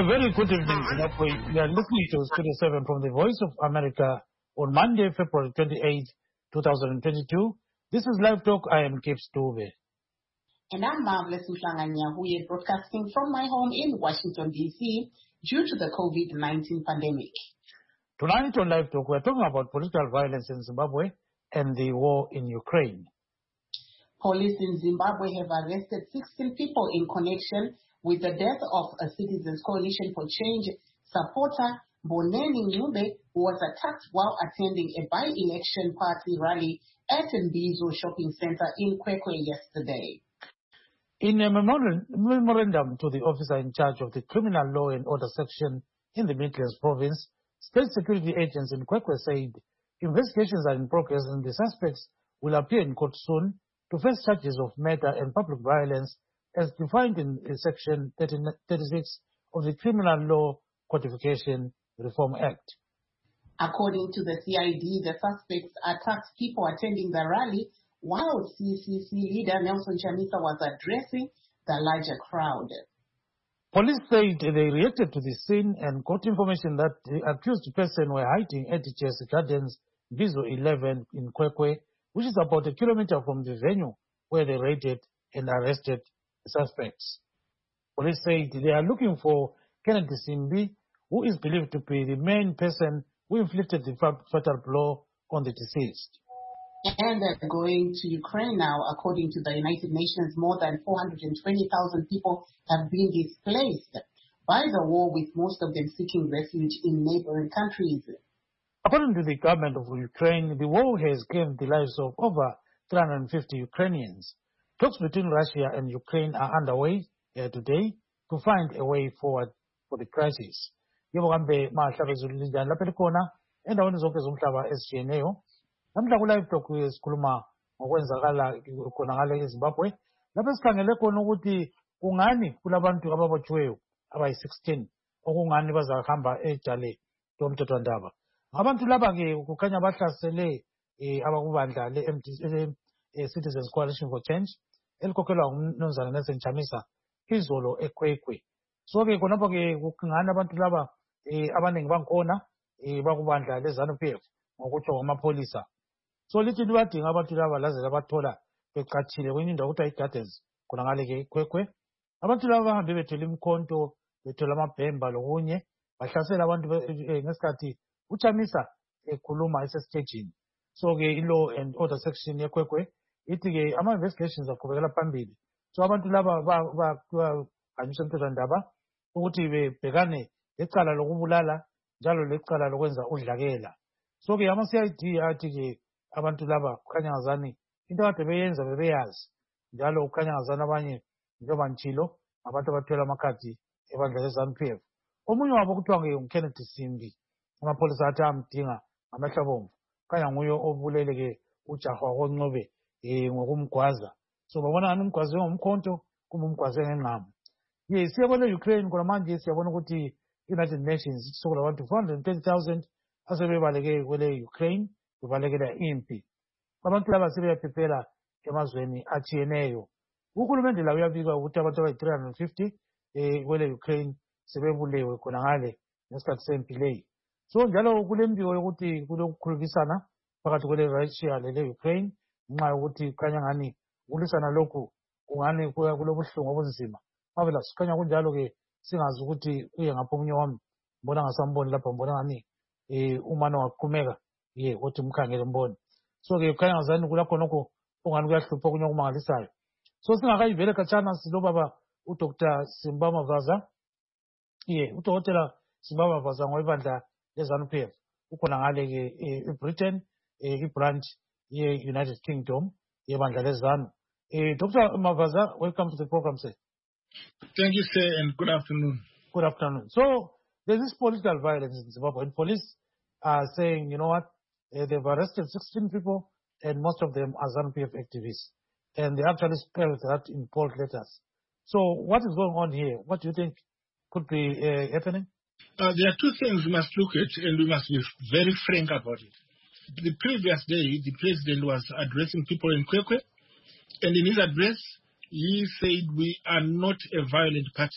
A very good evening, Zimbabwe. We are listening to Studio 7 from the Voice of America on Monday, February 28, 2022. This is Live Talk. I am Kip Stube. And I'm Marvelous Mhlanganya, who is broadcasting from my home in Washington, D.C. due to the COVID-19 pandemic. Tonight on Live Talk, we're talking about political violence in Zimbabwe and the war in Ukraine. Police in Zimbabwe have arrested 16 people in connection with the death of a Citizens Coalition for Change supporter, Boneni Nyube, who was attacked while attending a by-election party rally at Mbizo Shopping Center in Kwekwe yesterday. In a memorandum to the officer in charge of the Criminal Law and Order section in the Midlands province, state security agents in Kwekwe said investigations are in progress and the suspects will appear in court soon to face charges of murder and public violence as defined in Section 36 of the Criminal Law Codification Reform Act. According to the CID, the suspects attacked people attending the rally while CCC leader Nelson Chamisa was addressing the larger crowd. Police said they reacted to the scene and got information that the accused person were hiding at Chelsea Gardens, Vizo 11 in Kwekwe, which is about a kilometer from the venue where they raided and arrested suspects. Police said they are looking for Kennedy Simbi, who is believed to be the main person who inflicted the fatal blow on the deceased. And going to Ukraine now, according to the United Nations, more than 420,000 people have been displaced by the war, with most of them seeking refuge in neighboring countries. According to the government of Ukraine, the war has claimed the lives of over 350 Ukrainians. Talks between Russia and Ukraine are underway today to find a way forward for the crisis. Yebo kambe mahlaba ezulunjani lapha likhona endaweni zonke zomhlaba ezitshiyeneyo. Namhla ku-Live Talk sikhuluma ngokwenzakala khona ngale eZimbabwe. Lapha sikhangele khona ukuthi kungani kulabantu ababotshiweyo abayi-16 okungani bazahamba ejale lomthethwandaba. Abantu laba-ke kukhanya bahlasele abakubandla le-Citizens Coalition for Change elikhokhelwa ngumnumzana Nelson Chamisa izolo eKwekwe. So-ke khonapho-ke kungani abantu laba abaningi bangikhona bakubandla le-ZANU-PF ngokutsho kwamapholisa. So lithi libadinga abantu laba laze labathola becathile kwenye indawo kuthiwa i-Gardens khona ngale-ke eKwekwe. Abantu laba bahambe bethwele imkhonto, bethwele amabhemba lokunye, bahlasela abantu ngesikhathi uChamisa ekhuluma esesitejini. So-ke i-Law and Order section yeKwekwe ithi-ke ama-investigations aqhubekela phambili. So abantu laba bahanyiswa emthethwandaba ukuthi bebhekane lecala lokubulala njalo lecala lokwenza udlakela. So-ke ama-CID athi-ke abantu laba kukhanya ngazani into kade beyenza bebeyazi, njalo kukhanya ngazani abanye njengoba ngitshilo abantu abathwele amakhadi ebandla le-ZANU-PF. Omunye wabo kuthiwa nguKennedy Simbi. Amapholisa athi amdinga ngamehlo abomvu. Kukhanya nguye obulele-ke uJaha koNcube ngokumgwaza. So babona ngani umgwaze ngomkhonto kumbe umgwaze ngengqamu. Siyabona e-Ukraine khona manje siyabona ukuthi United Nations sokulabantu 430,000 asebebaleke kwele Ukraine bebalekela impi. Abantu laba sebeyaphepela emazweni atshiyeneyo. Uhulumende lawo uyabika ukuthi abantu abayi-350 kwele Ukraine sebebulewe khona ngale ngesikhathi sempi leyi. So njalo kulembiko yokuthi kulokukhulumisana phakathi kwele Russia lele Ukraine ngenxa yokuthi kukhanya ngani ukulisana lokhu kungani kulobuhlungu obunzima. Mavela sikhanya kunjalo-ke singazi ukuthi uye ngapha omunye wami mbona ngasamboni lapha mbona ngani umane waqhumeka othi mkhangele mbone. So-ke kukhanya ngazani kula khonokho ungani kuyahlupha okunye okumangalisayo. So singakayivele khatshana silobaba uDr. Simba Mavaza. Udokotela Simba Mavaza ngowebandla le-ZANU-PF ukhona ngale-ke eBritain ibranch ye-United Kingdom yebandla le-ZANU. Dr. Mavaza, welcome to the program, sir. Thank you, sir, and good afternoon. Good afternoon. So there's this political violence in Zimbabwe, and police are saying, you know what, they've arrested 16 people, and most of them are ZANU-PF activists. And they actually spelled that in bold letters. So what is going on here? What do you think could be happening? There are two things we must look at, and we must be very frank about it. The previous day, the president was addressing people in Kwekwe, and in his address, he said we are not a violent party.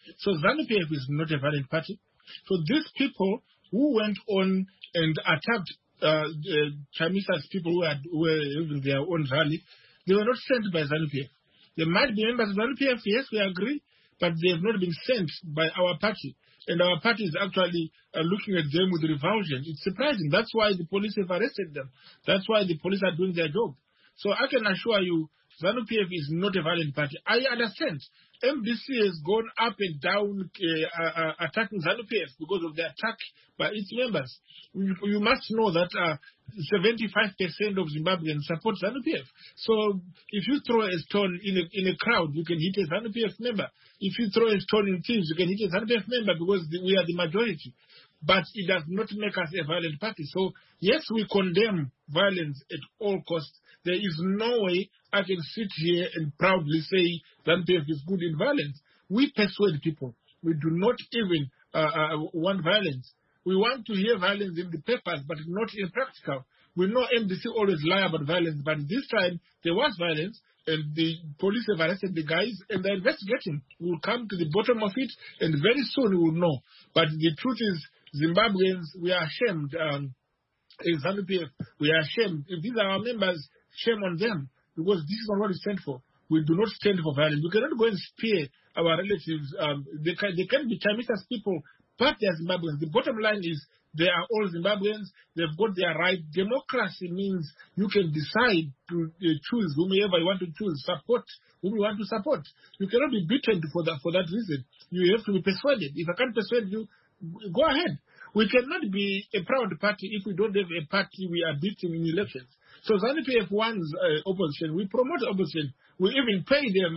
So ZANU-PF is not a violent party. So these people who went on and attacked Chamisa's people who were having their own rally, they were not sent by ZANU-PF. There might be members of ZANU-PF, yes, we agree, but they have not been sent by our party. And our party is actually looking at them with revulsion. It's surprising. That's why the police have arrested them. That's why the police are doing their job. So I can assure you, ZANU-PF is not a violent party. I understand. MDC has gone up and down attacking ZANU-PF because of the attack by its members. You must know that 75% of Zimbabweans support ZANU-PF. So if you throw a stone in a crowd, you can hit a ZANU-PF member. If you throw a stone in teams, you can hit a ZANU-PF member because we are the majority. But it does not make us a violent party. So yes, we condemn violence at all costs. There is no way I can sit here and proudly say ZANU-PF is good in violence. We persuade people. We do not even want violence. We want to hear violence in the papers, but not in practical. We know MDC always lie about violence, but this time there was violence, and the police have arrested the guys, and they're investigating. We'll come to the bottom of it, and very soon we will know. But the truth is, Zimbabweans, we are ashamed. ZANU-PF, we are ashamed. If these are our members, shame on them, because this is not what we stand for. We do not stand for violence. We cannot go and spear our relatives. They can be Chamisa's people, but they are Zimbabweans. The bottom line is they are all Zimbabweans. They've got their right. Democracy means you can decide to choose whomever you want to choose, support whom you want to support. You cannot be beaten for that reason. You have to be persuaded. If I can't persuade you, go ahead. We cannot be a proud party if we don't have a party we are beating in elections. So ZANU-PF wants opposition. We promote opposition. We even pay them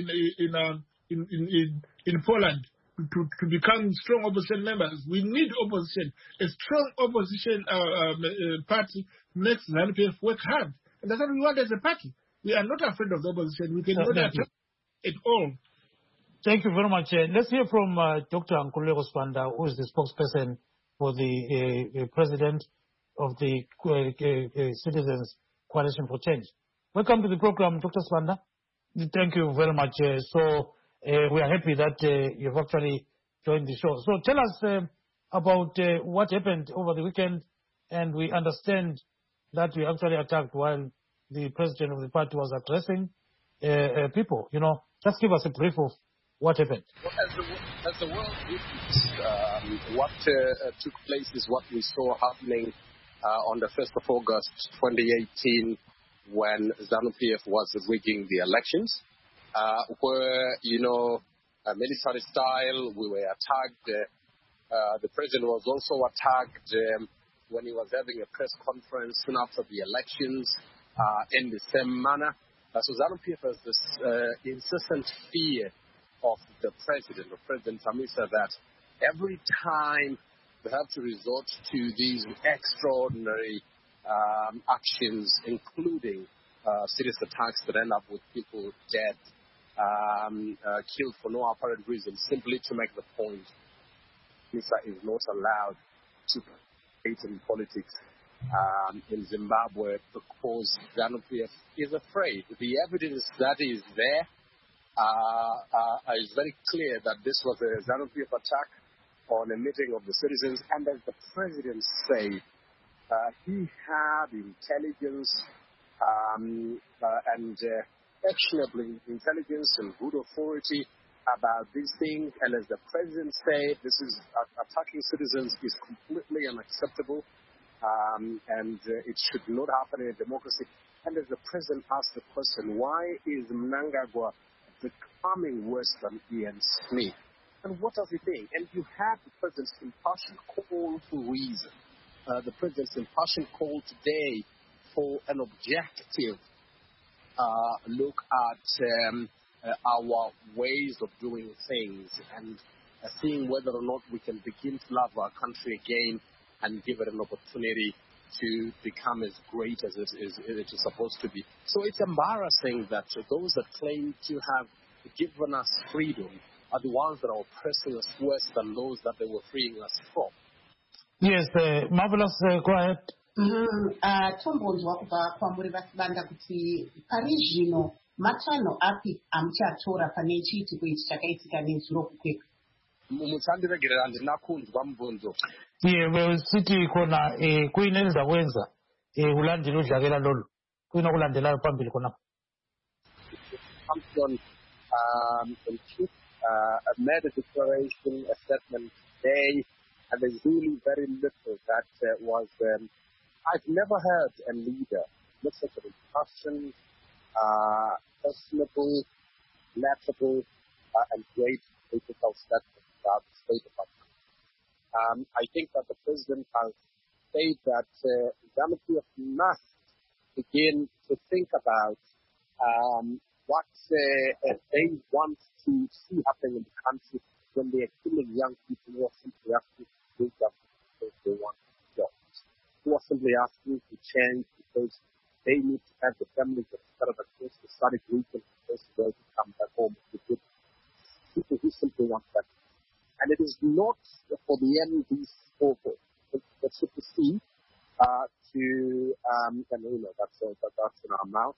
in Poland to become strong opposition members. We need opposition. A strong opposition party makes ZANU-PF work hard. And that's what we want as a party. We are not afraid of the opposition. We can not attack at all. Thank you very much. Let's hear from Dr. Nkululeko Sibanda, who is the spokesperson for the president of the Citizens Coalition for Change. Welcome to the program, Dr. Sibanda. Thank you very much. We are happy that you've actually joined the show. So tell us about what happened over the weekend, and we understand that you actually attacked while the president of the party was addressing people. Just give us a brief of what happened. Well, as the world witnessed, what took place is what we saw happening on the 1st of August 2018 when ZANU-PF was rigging the elections, where, military style, we were attacked. The president was also attacked when he was having a press conference soon after the elections in the same manner. So ZANU-PF has this insistent fear of the President Chamisa, that every time they have to resort to these extraordinary actions, including serious attacks that end up with people dead, killed for no apparent reason, simply to make the point Chamisa is not allowed to participate in politics in Zimbabwe because ZANU-PF is afraid. The evidence that is there is very clear that this was a ZANU-PF attack on a meeting of the citizens, and as the president said, he had intelligence and actionable intelligence and good authority about these things, and as the president said, this is attacking citizens is completely unacceptable, and it should not happen in a democracy. And as the president asked the question, why is Mnangagwa becoming worse than Ian Smith? And what does he think? And you have the president's impassioned call for reason. The president's impassioned call today for an objective look at our ways of doing things and seeing whether or not we can begin to love our country again and give it an opportunity to become as great as it is supposed to be. So it's embarrassing that those that claim to have given us freedom are the ones that are oppressing us worse than those that they were freeing us from. Yes, Marvelous, go ahead. Tombonzwa kubva kwamuri vasibanda kuti pari zvino matanho api amuchatora pane chiitiko ichi chakaitika nezuro kukwekwe? Muthandiregera andinakhundwa mbunzo. Sithi khona kuyinenza kwenza ulandela udlakela lolu. Kuyinokulandelayo phambili khona. Champion in chief made a declaration, a statement today, and there's really very little that was. I've never heard a leader with such a discussion, personable, laughable, and great political statement about the state of our country. I think that the president has said that ZANU-PF must begin to think about what they want to see happening in the country when they are killing young people who are simply asking to do something because they want jobs, who are simply asking to change because they need to have the families that started across the Sadiq region because they to come back home to good people who simply want that. And it is not for the MDs or for the CPC to, and that's in our mouth,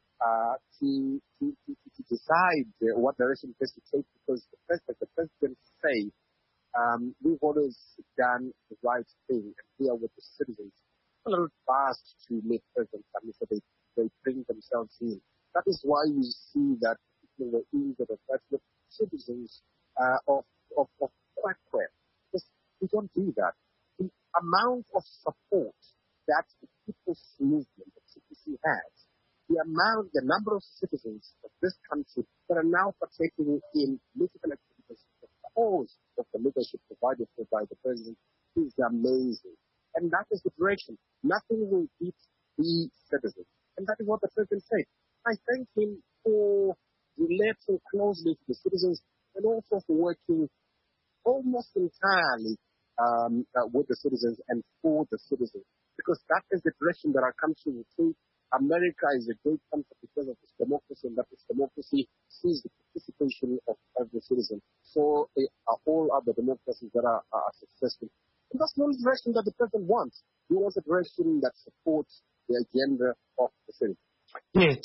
to decide what direction best to take, because the president say we've always done the right thing and we are with the citizens. A little fast to make President Kami, so they bring themselves in. That is why you see that people were injured, that the citizens of Quackquack. We don't do that. The amount of support that the People's Movement, the CPC has, the number of citizens of this country that are now partaking in political activities because of the leadership provided by the president is amazing. And that is the direction. Nothing will beat the citizens. And that is what the president said. I thank him for relating closely to the citizens and also for working almost entirely with the citizens and for the citizens. Because that is the direction that our country will take. America is a great country because of its democracy, and that its democracy sees the participation of every citizen. So are all other democracies that are successful. And that's the only direction that the president wants. He wants a direction that supports the agenda of the citizen. Yes,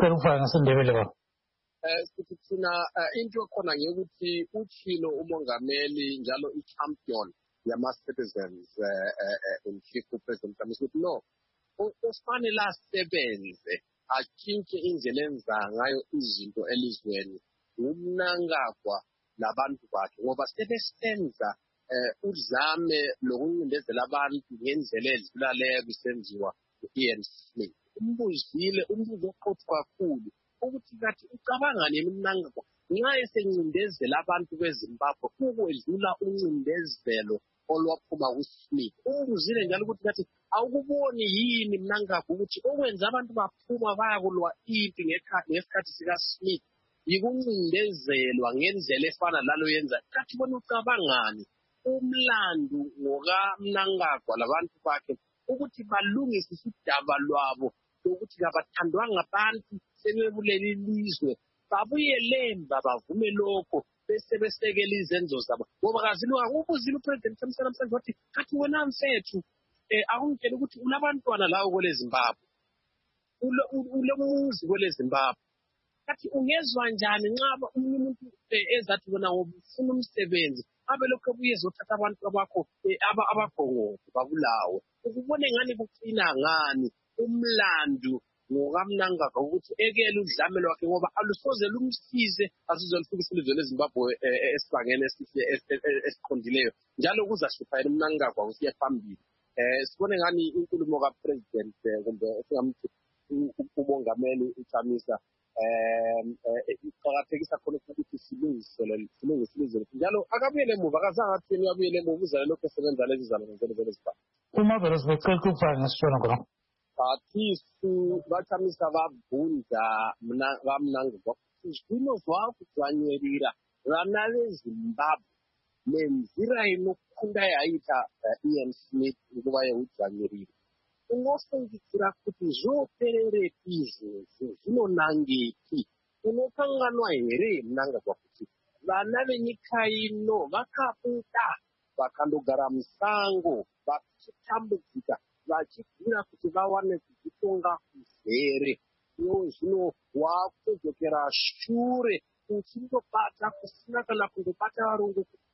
Thina into khona ngekuthi uchilo umongameli njalo i-champion yama-citizens in chief president Kami said no. Ufanele asebenze atshintshe indlela enza ngayo izinto elizweni umnangagwa labantu bakhe ngoba sebesenza uzame lokuncindezela abantu ngendlela edlulaleyo kusenziwa u-Ian Smith. Umbuzile umbuzo oqotho kakhulu ukuthi kathi ucabangani eminangagwa nxa esencindezela abantu beZimbabwe ukwedlula uncindezelo olwaphuma kuSmith. Umbuzile njalo ukuthi kathi awukuboni yini mnangagwa ukuthi okwenza abantu baphuma bayakulwa impi ngesikhathi sikaSmith yikuncindezelwa ngendlela efana lalo yenza. Kathi bona ucabangani umlando ngokamnangagwa labantu bakhe ukuthi balungise isidaba lwabo ukuthi kabathandwanga abantu sebebuleli ilizwe babuyele emva bavume lokho bese besekela izenzo zabo ngoba kaziluka ukuzila upresident namhlanje wathi kathi wena mfethu akungitshela ukuthi unabantwana lawo kwele Zimbabwe ulemuzi kwele Zimbabwe kathi ungezwa njani nxa umuntu ezathi wena ngofuna umsebenzi abe lokho buyezothatha abantu abakho abagongoko babulawe ukubone ngani kucina ngani umlando ngokamnangagwa ukuthi ekele udlamelo wakhe ngoba alusoze lumsize asizolifikisa ilizwe leZimbabwe esibangene esiqondileyo njalo kuzahlupha yena umnangagwa usiya phambili. Sibone ngani inkulumo kapresident kumbe singamthi umongameli uChamisa iqhakathekisa khona ukuthi silungise ilizwe njalo akabuyele emuva akazange athini uyabuyele emuva uzale lokho esebenza lezi zalo ngenzelo zelezibhawu uma vele sibecela ukufaka ngesitshona khona bathisu bachamisa babhunda bamnangagwa izwino zvakuzvanyerira vana veZimbabwe nenzira inokunda yaita Ian Smith nguva yeudzvanyiriri unofungidzira kuti zvopererei izvozvo zvinonangei unokanganwa here mnangagwa kuti vana venyika ino vakabuda vakandogara musango vachitambudzika vachibvira kuti vawane kuzvitonga kuzere zvino wakudzokera shure uchindobata kusina kana kundobata varungu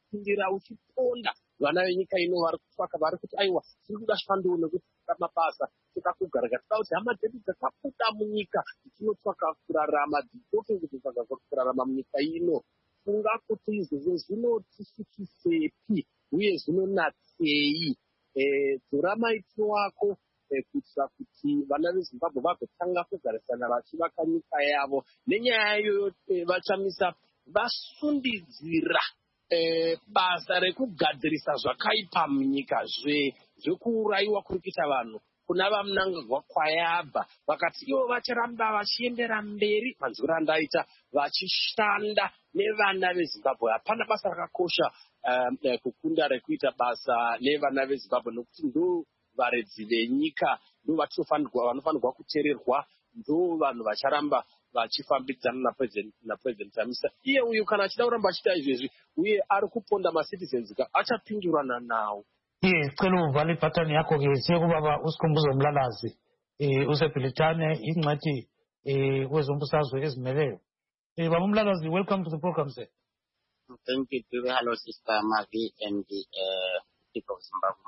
uchipindira uchiponda vana venyika ino vari kutsvaka vari kuti aiwa tiri kuda shando nekuti mabasa tikakugarika toda kuti hama dzedu dzakabuda munyika tinotsvaka kurarama dzitotokutsvaka kurarama munyika ino funga kuti izvezvo zvinotisikisepi uye zvinonatsei dzora maitiro wako kuitira kuti vana vezimbabwe vagotanga kugarisana vachivaka nyika yavo nenyaya iyoyo vachamisa vasundidzira basa rekugadzirisa zvakaipa munyika zvekuurayiwa kuri kuita vanhu kuna vamunangagwa kwayabva vakati ivo vacharamba vachiendera mberi manzwiro andaita vachishanda nevana vezimbabwe hapana basa rakakosha kukunda rekuita basa nevana vezimbabwe nokuti ndo varedzi venyika ndo vanofanirwa kuteererwa ndo vanhu vacharamba vachifambidzana napresident Chamisa iye uyu kana achida kuramba achiita izvezvi uye ari kuponda macitizens achapindurana nawo. Cela uvale ipatani yakho ke sekubaba usikhumbuzo Mlalazi usebhilitane ingxathi wezombusazwe ezimeleyo. Baba Mlalazi, welcome to the program, sir. Thank you to the hello sister Mavi and the people of Zimbabwe.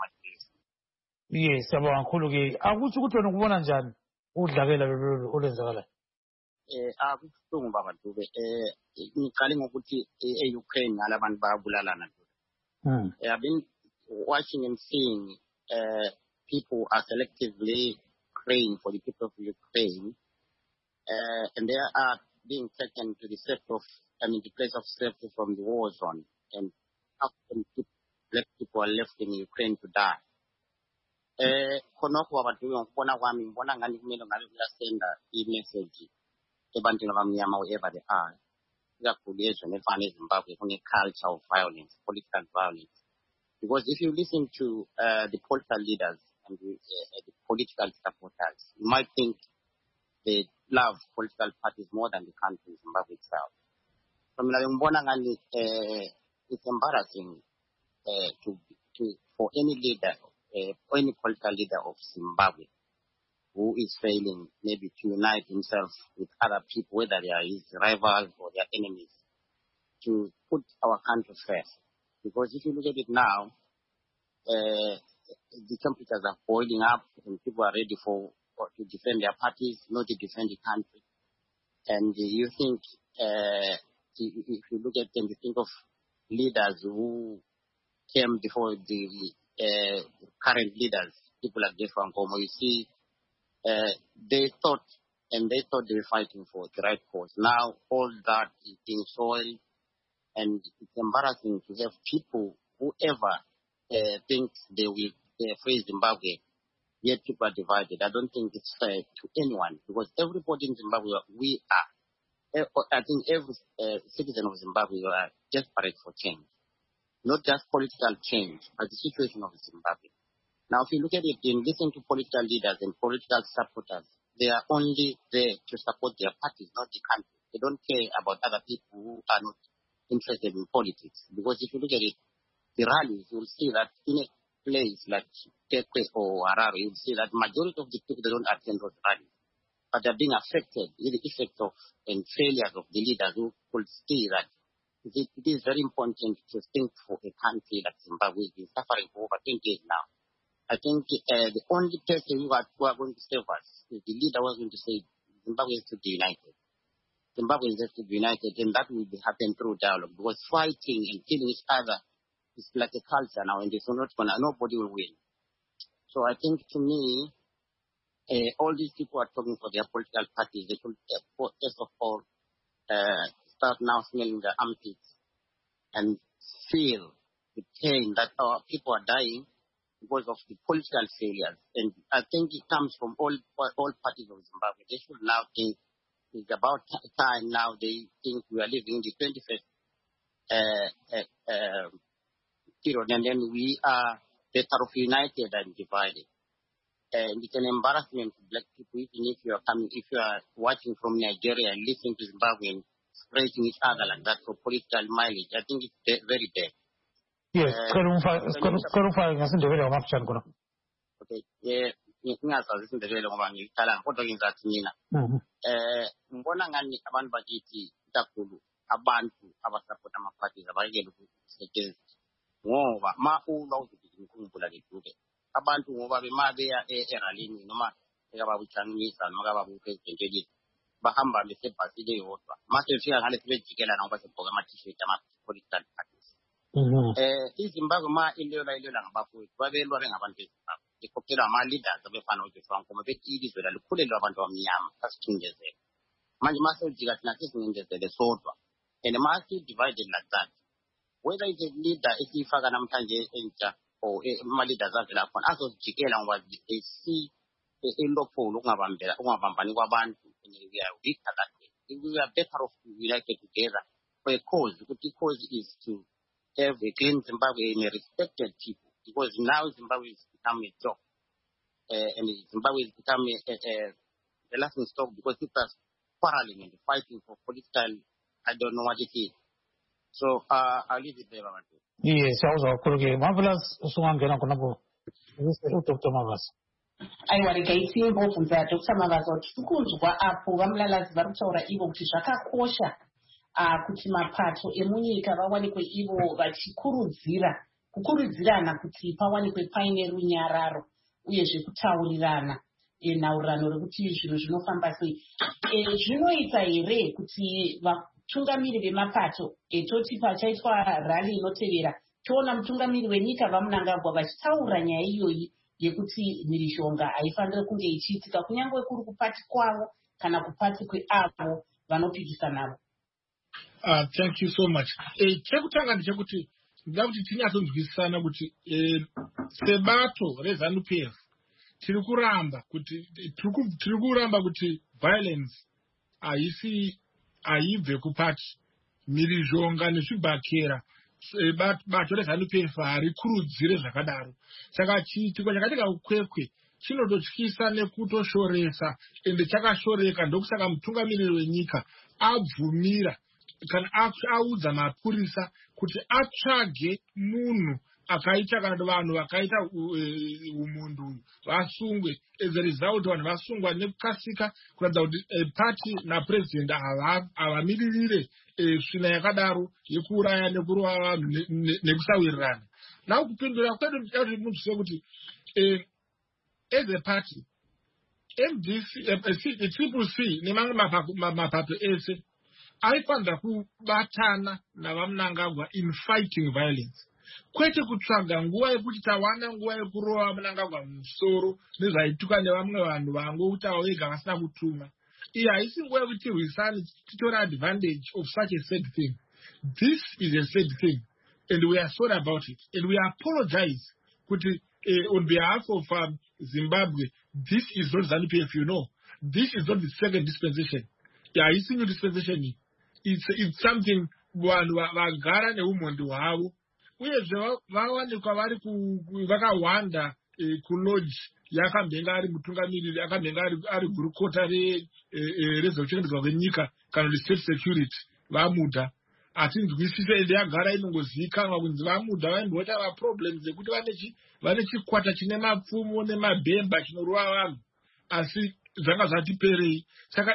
Yes, siyabonga kakhulu ke. Akuthi ukuthi wena ukubona njani udlakela lolu olenzakala? Akubuhlungu baba Dube. Ngiqale ngokuthi e-Ukraine alabantu bayabulalana. I've been watching and seeing people are selectively praying for the people of Ukraine, and they are being taken to the the place of safety from the war zone, and often black people are left in Ukraine to die. Khonokho abantu ngibona kwami ngibona ngani kumele ngabe kuyasenda i-message ebantwini abamnyama wherever they are. Ikakhulu ezweni elifana eZimbabwe kune-culture of violence, political violence. Because if you listen to the political leaders and the political supporters, you might think they love political parties more than the country Zimbabwe itself. So it's embarrassing for any leader, or any political leader of Zimbabwe who is failing maybe to unite himself with other people, whether they are his rivals or their enemies, to put our country first. Because if you look at it now, the temperatures are boiling up and people are ready to defend their parties, not to defend the country. And you think, if you look at them, you think of leaders who came before the current leaders, people like Jeff Nkomo, you see, they thought they were fighting for the right cause. Now all that is being soiled, and it's embarrassing to have people, whoever thinks they will free Zimbabwe, yet people are divided. I don't think it's fair to anyone, because everybody in Zimbabwe, I think every citizen of Zimbabwe are desperate for change. Not just political change, but the situation of Zimbabwe. Now, if you look at it and listen to political leaders and political supporters, they are only there to support their parties, not the country. They don't care about other people who are not interested in politics. Because if you look at it, the rallies, you will see that in a place like Tekwe or Harare, you will see that majority of the people, they don't attend those rallies. But they're being affected with the effects of and failures of the leaders who could see that it is very important to think for a country like Zimbabwe. We've been suffering for over 20 years now. I think the only person who are going to save us is the leader who is going to say Zimbabwe has to be united. Zimbabwe has to be united, and that will happen through dialogue. Because fighting and killing each other is like a culture now, and it's not nobody will win. So I think, to me, all these people are talking for their political parties. They should first of all start now smelling the armpits and feel the pain that our people are dying because of the political failures. And I think it comes from all parties of Zimbabwe. They should now think it's about time now. They think we are living in the 21st period, and then we are better off united than divided. And it's an embarrassment to black people, even if you are watching from Nigeria and listening to Zimbabweans praising each other like that for political mileage. I think it's very bad. Yes, okay. Ngingazazi isindebele ngoba ngiyicala kodwa ngizathi mina ngibona ngani abantu bakithi kakhulu abantu abasupport ama-parties abayekele ukusetshenziswa ngoba ulwa ukuthi ngikhumbula ke abantu ngoba bemabeya eralini noma ekababutshangisa noma kababupresident elizwe bahamba besebhasile yodwa mase befika ngale sebejikela ngoba sebhoka ama-t-shirt ama-political parties. iZimbabwe ilola ngabafowethu babelwa bengabantu beZimbabwe ikhokhela ama-leaders abefana uJoshua Nkomo bethi ilizwe lalikhulelwa abantu abamnyama sasicindezela manje masewujika thina sesingindezele sodwa and masi-divided like that whether it's a leader esiyifaka namhlanje entsha or ama-leaders avela khona azozijikela ngoba they see ilophulo ukungabambani kwabantu and we are weaker that way. We are better off united together for a cause. The cause is to have a clean Zimbabwe and a respected people, because now Zimbabwe has become a joke, and Zimbabwe has become a laughing stock because people are quarreling and fighting for political, I don't know what it is. So I'll leave it there. Yes, I was marvelous. Dr. Marvelous. aiwa regai timbobvunza Dr. Mavaza kuti tikunzwa apo vamulalazi vari kutaura ivo kuti zvakakosha kuti mapato emunyika vawanikwe ivo kukurudzirana kuti pawanikwe paine runyararo uyezve kutaurirana nhaurirano rekuti zvinhu zvinofamba sei. Zvinoita here kuti vatungamiri vemapato toti pachaitwa rali inotevera toona mutungamiri wenyika vaMnangagwa vachitaura nyaya iyoyi yekuti mhirizhonga haifaniri kunge ichiitika kunyange kuri kupati kwavo kana kupati kweavo vanopikisa navo. Thank you so much. Chekutanga ndechekuti ndida kuti tinyatsonzwisisana kuti sebato reZANU-PF tiri kuramba kuti violence haibve kupati mhirizhonga nezvibhakera. Bato reZANU-PF harikurudzire zvakadaro. Saka chiitiko chakatika kukwekwe chinototyisa nekutoshoresa ende chakashoreka. Ndokusaka mutungamiriri wenyika abvumira kana audza mapurisa kuti atsvage munhu akaita kana vanhu vakaita umundu vasungwe. As a result vanhu vasungwa nekukasika kuratidza kuti party napresident havamiririre svina yakadaro yekuuraya nekurova vanhu nekusawirirana. Nawo kupindura kwedu ndati munzwise kuti as a party triple C nemamwe mapato ese aifanira kubatana navaMnangagwa in fighting violence, kwete kutsvaga nguva yekuti tawana nguva yekurova Mnangagwa musoro nezvaituka nevamwe vanhu vangoutawo vega vasina kutuma. Iyi haisi nguva yekuti tirwisane titora advantage of such a sad thing. This is a sad thing and we are sorry about it and we apologize kuti on behalf of Zimbabwe. This is not ZANU-PF, you know. This is not the second dispensation. Haisi new dispensation. It's something vanhu vagara neumhondi hwavo uyezve vawanikwa vari vakawanda kulodge yakamhenga ari mutungamiriri akamhenga ari gurukota rezvekuchengetedzwa kwenyika kana kuti state security vamudha. Hatinzwisise ende yagara inongozivikanwa kunzi vamudha vaimboita maproblems ekuti vane chikwata chine mapfumo nemabhemba chinorova vanhu asi zvanga zvatiperei. Saka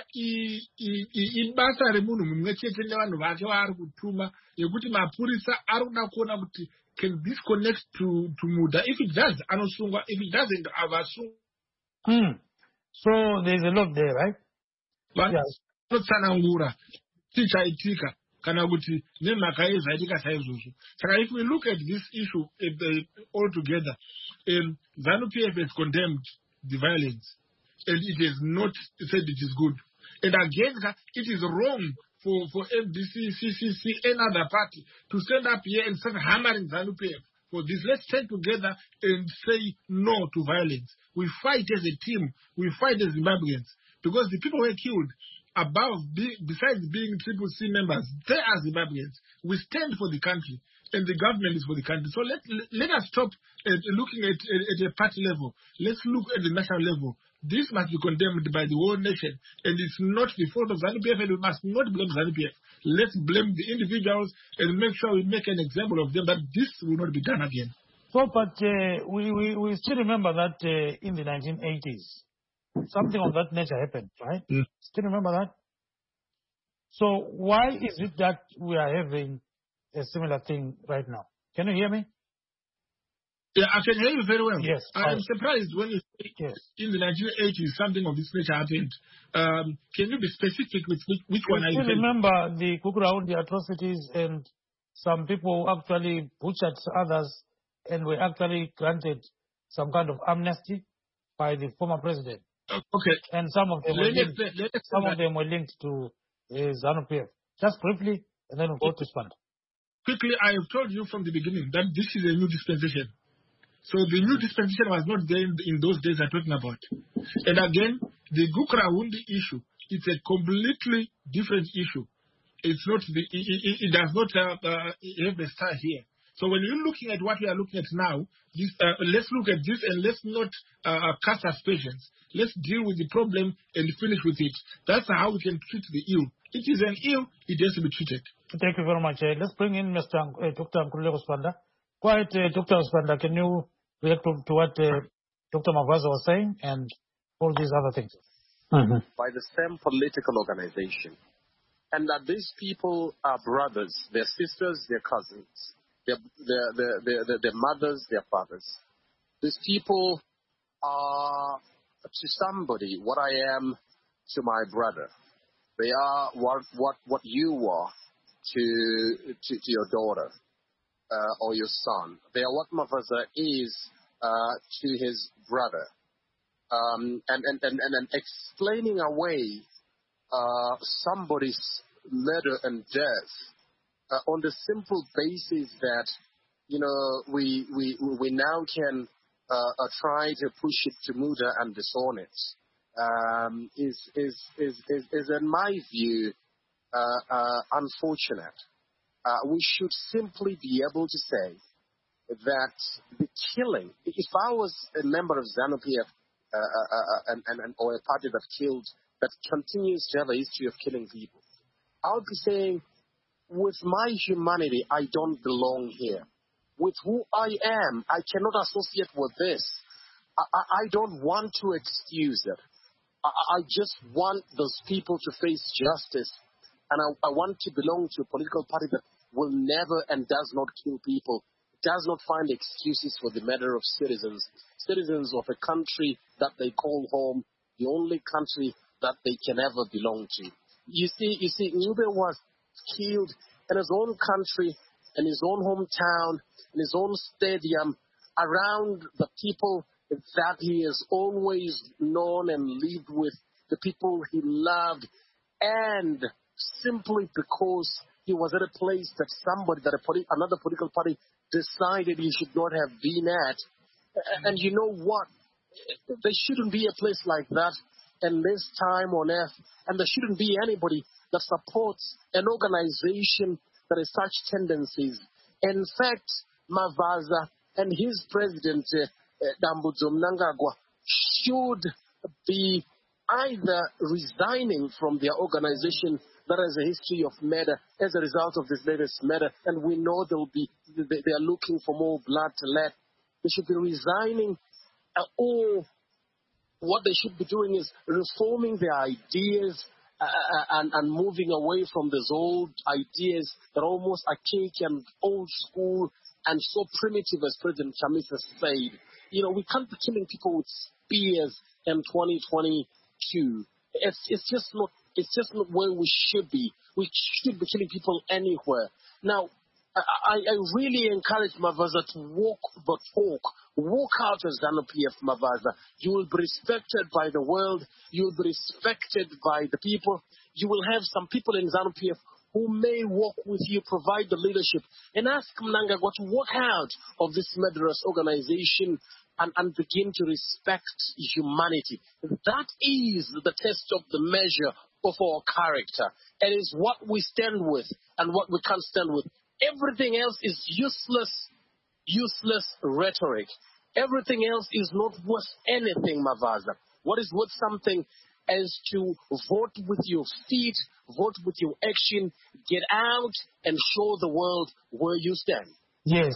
ibasa remunhu mumwe chete nevanhu vake vaari kutuma yekuti mapurisa ari kuda kuona kuti can this connect to mudha. If it does anosungwa, if it doesn't avasungwa. So there's a lot there, right? Vanotsanangura chichaitika kana kuti nemhaka yezvaitika saizvozvo. Saka if we look at this issue altogether, ZANU-PF has condemned the violence and it has not said it is good. And again, it is wrong for FDC, CCC, and other party to stand up here and start hammering ZANU-PF for this. Let's stand together and say no to violence. We fight as a team. We fight as Zimbabweans because the people were killed. Besides being Triple C members, they are Zimbabweans. We stand for the country, and the government is for the country. So let us stop looking at a party level. Let's look at the national level. This must be condemned by the whole nation, and it's not the fault of ZANU-PF, and we must not blame ZANU-PF. Let's blame the individuals and make sure we make an example of them that this will not be done again. So, but we still remember that in the 1980s, something of that nature happened, right? Still remember that? So why is it that we are having a similar thing right now? Can you hear me? Yeah, I can hear you very well. Yes. I am surprised when you say in the 1980s something of this nature happened. Can you be specific with which one are you still remember the Gukurahundi atrocities, and some people actually butchered others and were actually granted some kind of amnesty by the former president. Okay. And some of them were linked to ZANU-PF. Just briefly, and then we'll go to Spanda. Quickly, I have told you from the beginning that this is a new dispensation. So the new dispensation was not there in those days I'm talking about. And again, the Gukurahundi issue, it's a completely different issue. It's not it does not have a star here. So when you're looking at what we are looking at now, let's look at this and let's not cast aspersions. Let's deal with the problem and finish with it. That's how we can treat the ill. It is an ill, it has to be treated. Thank you very much. Let's bring in Dr. Nkululeko Spanda. Quite, Dr. Spanda, can you react to what Dr. Mavaza was saying and all these other things? By the same political organization. And that these people are brothers, their sisters, their cousins, their mothers, their fathers. These people are to somebody what I am to my brother. They are what you are to your daughter or your son. They are what Mavaza is to his brother. And explaining away somebody's murder and death on the simple basis that we now can try to push it to murder and disown it is in my view unfortunate. We should simply be able to say that the killing, if I was a member of ZANU-PF or a party that continues to have a history of killing people, I would be saying, with my humanity, I don't belong here. With who I am, I cannot associate with this. I don't want to excuse it. I just want those people to face justice. And I want to belong to a political party that will never and does not kill people, does not find excuses for the murder of citizens of a country that they call home, the only country that they can ever belong to. You see, Ncube was killed in his own country, in his own hometown, in his own stadium, around the people that he has always known and lived with, the people he loved, and simply because he was at a place that another political party decided he should not have been at. And you know what? There shouldn't be a place like that in this time on earth, and there shouldn't be anybody that supports an organization that has such tendencies. In fact, Mavaza and his president, Dambudzo Mnangagwa, should be either resigning from their organization that has a history of murder as a result of this latest murder, and we know they are looking for more blood to let. They should be resigning, or what they should be doing is reforming their ideas and moving away from these old ideas that are almost archaic and old school and so primitive, as President Chamisa said. We can't be killing people with spears in 2022. It's just not where we should be. We should be killing people anywhere. Now, I really encourage Mavaza to walk the talk. Walk out as ZANU-PF, Mavaza. You will be respected by the world. You will be respected by the people. You will have some people in ZANU-PF who may walk with you, provide the leadership, and ask Mnangagwa to walk out of this murderous organization and begin to respect humanity. That is the test of the measure of our character. It is what we stand with and what we can't stand with. Everything else is useless rhetoric. Everything else is not worth anything, Mavaza. What is worth something is to vote with your feet, vote with your action, get out and show the world where you stand. Yes,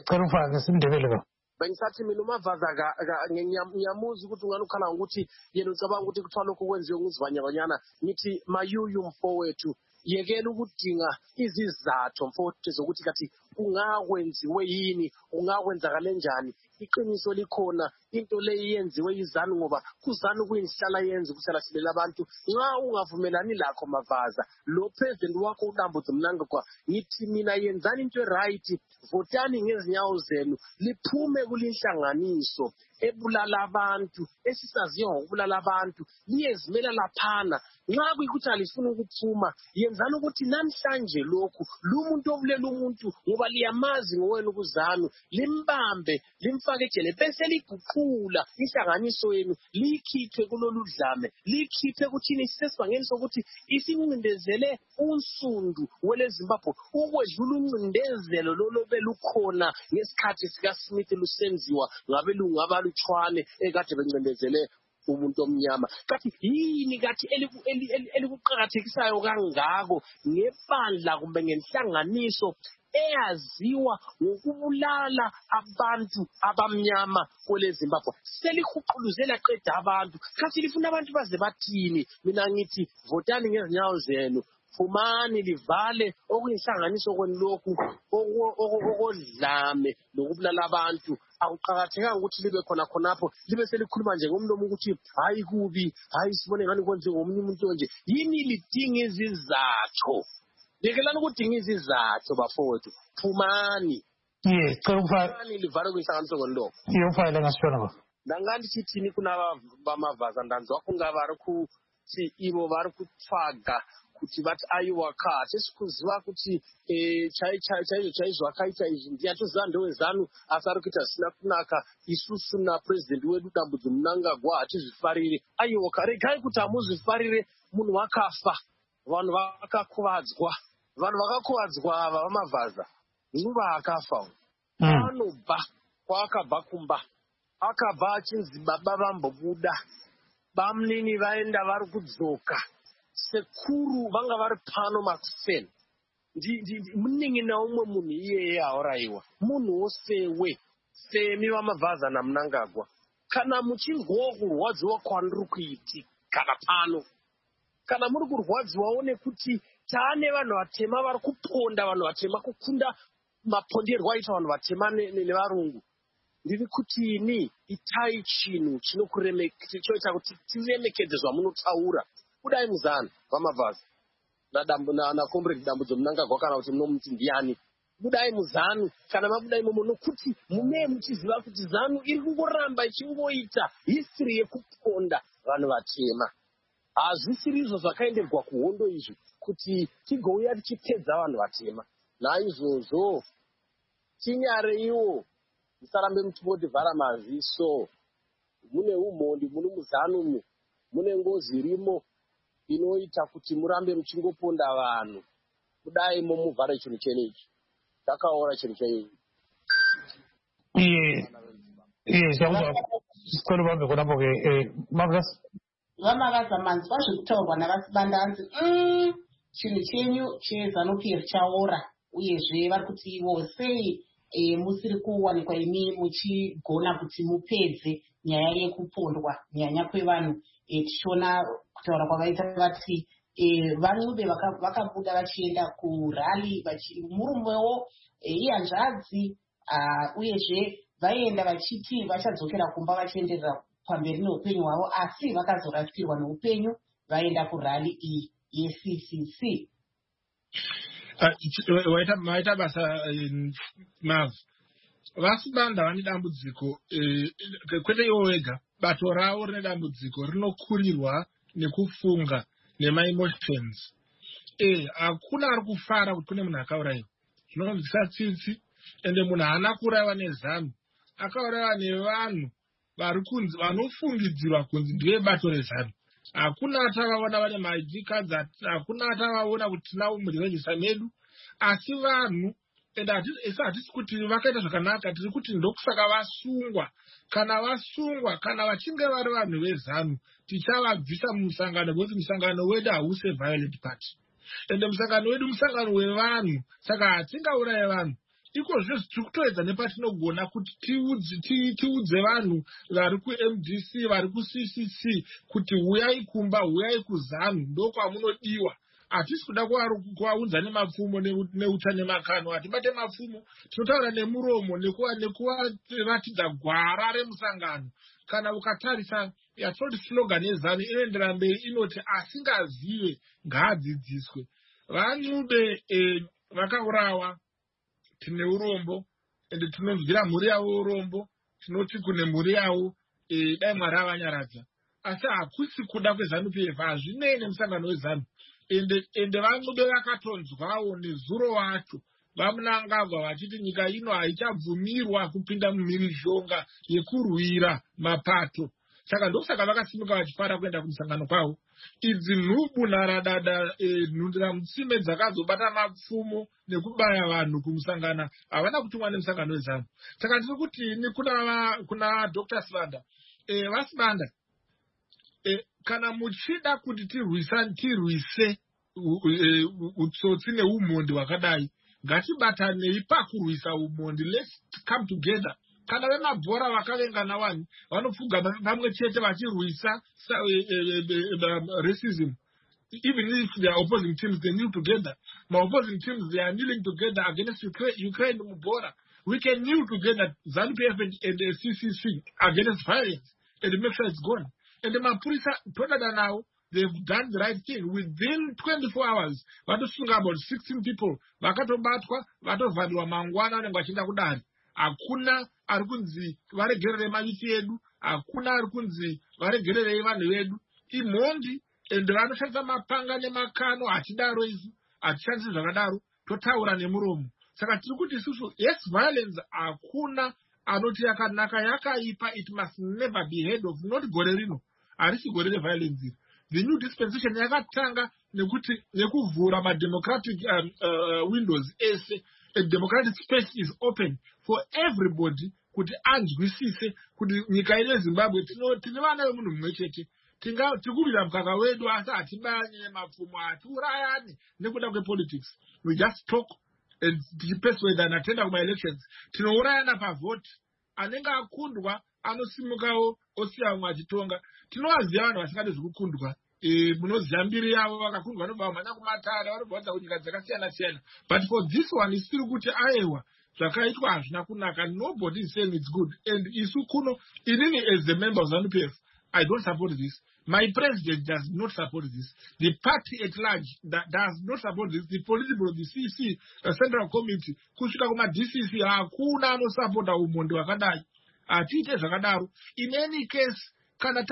bengisathi mina uMavaza ngiyamuzi ukuthi unganukhala ukuthi yena ucabanga ukuthi kuthwala ukwenziwe nguzivanyabanyana ngithi mayuyu mfowethu yekela ukudinga izizathu mfowethu zokuthi kathi kungakwenziwe yini kungakwenzakala njani iqiniso likhona into le yenziwe izanu ngoba kuzanu kuyinhlala yenza ukuhlala silela abantu nxa ungavumelani lakho Mavaza lo president wakho uDambudzi Mnangagwa ngithi mina yenzani into right votani ngezinyawo zenu liphume kulinhlanganiso ebulala abantu esisaziyo ngokubulala abantu liyezimela laphana nxa kuyikuthi alifuna ukuphuma yenzani ukuthi namhlanje lokhu lumuntu obulela umuntu ngoba liyamazi ngowena ukuzanu limbambe limfake ejele bese liguqula inhlanganiso yenu likhiphe kulolu dlame likhiphe kuthini sesibangeni sokuthi isincindezele unsundu wele Zimbabwe ukwedlula uncindezelo lolobe lukhona ngesikhathi sika Smith lusenziwa ngabelungu abaluchwane ekade bencindezele umuntu omnyama kathi yini kathi elikuqhakathekisayo kangako ngebandla kumbe ngenhlanganiso eyaziwa ngokubulala abantu abamnyama kwele Zimbabwe selihuquluzela qeda abantu kathi lifuna abantu baze bathini mina ngithi votani ngezinyawo zenu phumani livale okuyinhlanganiso kwenilokhu okodlame lokubulala abantu akuqhakathekanga ukuthi libe khona khonapho libe selikhuluma nje ngomlomo ukuthi hayi kubi hayi sibone ngani konje ngomunye umuntu nje yini lidinga izizathu lekelani ukudinga izizathu bafowethu phumani phumani livale kuyinhlanganiso kwenilokhu ufayele ngasishona ngo ndangandi thithini kunaba bamavaza ndanzwa kungavari kuti ivo vari kutsvaga kuti vati aiwakati esikuziva kuti chaizvo akaita izvi ndiyatoziva ndewezanu asi ari kuita zvisina kunaka isusu napurezidendi wedu Dambudzo Mnangagwa hatizvifarire aiwaka regai kuti hamuzvifarire munhu wakafa vanhu vakakuvadzwa ava vamavaza nguva akafa anobva kwaakabva kumba akabva achinzi baba vambobuda bamunini vaenda vari kudzoka sekuru vanga vari pano makuseni muningi naumwe munhu iyeye auraiwa munhu wosewe semi vamavaza naMnangagwa kana muchinzwawo kurwadziwa kwandiri kuitika pano kana muri kurwadziwawo nekuti taane vanhu vatema vari kuponda vanhu vatema kukunda maponderwo aita vanhu vatema nevarungu ndiri kuti ini itai chinhu chinoita kuti tiremekedze zvamunotaura kudai muzanu vamavaza nakomredi Dambudzo Mnangagwa kana kuti munomuti ndiani budai muzanu kana mabudai momo nokuti mune muchiziva kuti zanu iri kungoramba ichingoita history yekuponda vanhu vatema hazvisiri izvo zvakaenderwa kuhondo izvi kuti tigouya tichipedza vanhu vatema naizvozvo tinyareiwo musarambe muchimbodhivhara maziso mune umhondi mune muzanumu mune ngozi irimo inoita kuti murambe muchingoponda vanhu kudai momuvhare chinhu chenechi takaora chinhu chenechi vamavaza manzwa zvekutaurwa navasibanda vanzi chinhu chenyu cheZANU-PF chaora uyezve vari kuti ivo sei musiri kuwanikwa imi muchigona kuti mupedze nyaya yekupondwa nyanya kwevanhu tichiona kutaura kwavaita vati vanube vakabuda vachienda kurali murumewo ihanzvadzi uyezve vaenda vachiti vachadzokera kumba vachienderera pamberi neupenyu hwavo asi vakazorasirwa neupenyu vaenda kurali iyi yeCCC. Waita basa Mav vasibanda vane dambudziko kwete ivo vega bato ravo rine dambudziko rinokurirwa nekufunga nemaemotions hakuna ari kufara kuti kune munhu akaurayiwa zvinonzwisa tsitsi ende munhu haana kuraiwa nezanu akaurayiwa nevanhu vari kunzi vanofungidzirwa kunzi ndive bato rezanu hakuna atavaona vane maID cards hakuna atavaona kuti tinavo murejista medu asi vanhu ende hatisi kuti vakaita zvakanaka tiri kuti ndokusaka vasungwa kana vachinge vari vanhu vezanu tichavabvisa mumusangano kuti musangano wedu hause violent party ende musangano wedu musangano wevanhu saka hatingauraye vanhu ikozvo tiri kutoedza nepatinogona kuti tiudze vanhu vari kuMDC vari kuCCC kuti huyai kumba huyai kuzanu ndokwamunodiwa hatisi kuda kuvaudza nemapfumo neuta nemakano. Hatibate mapfumo, tinotaura nemuromo nekuvaratidza gwara remusangano. Kana ukatarisa yatinoti slogan yeZANU inoendera mberi inoti asingazive ngaadzidziswe. Vanyube vakaurawa, tine urombo, ende tinonzwira mhuri yavo urombo, tinoti kune mhuri yavo dai Mwari avanyaradza. Asi hakusi kuda kweZANU-PF, hazvinei nemusangano weZANU. Ende vanyube vakatonzwawo nezuro wacho vamunangagwa vachiti nyika ino haichabvumirwa kupinda mumhirizhonga yekurwira mapato. Saka ndosaka vakasimuka vachifara kuenda kumusangano kwavo. Idzi nhubu naradada nhundiramutsime dzakazobata mapfumo nekubaya vanhu kumusangana havana kutumwa nemusangano weZANU. Saka ndiri kuti ni kuna Dr. Sibanda, vaSibanda, kana muchida kuti tirwise utsotsi neumhondi hwakadai, ngatibatanei pakurwisa umhondi. Let's come together. Kana vemabhora vakavengana wani vanopfuga pamwe chete vachirwisa racism. Even if they are opposing teams, they kneel together. My opposing teams, they are kneeling together against Ukraine mubhora. We can kneel together, ZANU-PF and the CCC, against violence and make sure it's gone. And the Mapurisa, Tonada now, they've done the right thing. Within 24 hours, vatosunga about 16 people. Vakatobatwa, vatovhariwa mangwana nengwachinda kudari. Hakuna ari kunzi varegerere manyuchi edu, hakuna ari kunzi varegerere vanhu vedu. Imhondi, ende vanoshandisa mapanga nemakano, hachidaro isu, hatishandisi zvakadaro, totaura nemuromo. Saka tiri kuti isusu, yes, violence hakuna anoti yakanaka yakaipa, it must never be heard of, not gore rino, harisi gore reviolence. The new dispensation yakatanga nekuvhura ma-democratic windows ese. A democratic space is open for everybody kuti anzwisise kuti nyika ino yeZimbabwe tine vana vemunhu mumwe chete. Tikuwira mukaka wedu asi hatibanye nemapfumo, hatiurayani nekuda kwepolitics. We just talk and tichipersuade and attend kuma-elections. Tinourayana pavhoti. Anenge akundwa anosimukawo osiya mumwe achitonga. Tinovaziva vanhu vasingade zvekukundwa. Munoziva mbiri yavo vakakundwa vanobva vamhanya kumatara, vanobva kunyika dzakasiyana-siyana. But for this one, isiri kuti aiwa zvakaitwa hazvina kunaka. Nobody is saying it's good. And isu kuno, inini as the member of ZANU-PF, I don't support this. My president does not support this. The party at large does not support this. The political, the CC, Central Committee, kusvika kuma-DCC, hakuna anosapota umhondi hwakadai. Hatiite zvakadaro. In any case, kana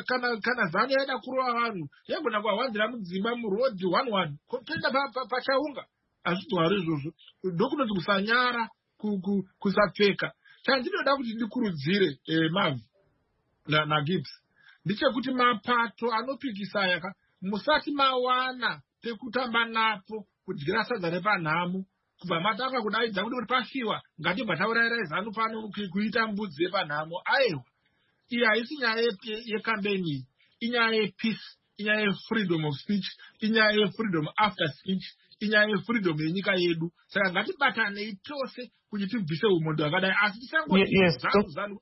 ZANU yaida kurova vanhu yagona kuvawanzira mudzimba murodhi 1-1 toenda pachaunga. Hazviti hwaro izvozvo ndokunoti kusanyara kusapfeka. Chandinoda kuti ndikurudzire Mavi naGibbs ndechekuti mapato anopikisa aya musati mawana pekutamba napo kudyira sadza repanhamo kubva matanga kudaidza kuti pafiwa ngatibva taurayirai ZANU pano kuita mbudzi yepanhamo. Aiwa, iyi haisi nyaya yekambeni, inyaya yepeace, inyaya yefreedom of speech, inyaya yefreedom after speech, inyaya yefreedom yenyika yedu. Saka ngatibatanei tose kuti tibvise umhondi hwakadai. Asi tisangoti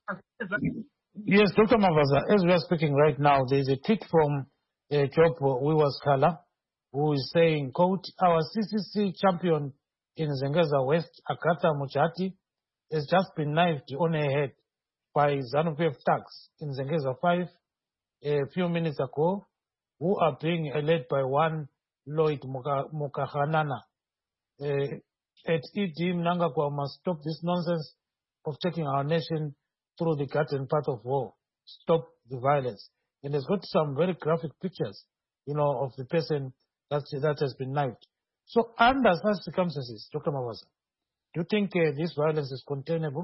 Yes, Dr. Mavaza, as we are speaking right now, there is a tweet from Job Wiwaskala, who is saying, quote, our CCC champion in Zengeza West, Agatha Muchati, has just been knifed on her head by ZANU-PF thugs in Zengeza 5 a few minutes ago, who are being led by one Lloyd Mukahanana. At ED, Mnangagwa must stop this nonsense of taking our nation through the garden path of war. Stop the violence. And it's got some very graphic pictures, of the person that has been knifed. So under such circumstances, Dr. Mavaza, do you think this violence is containable?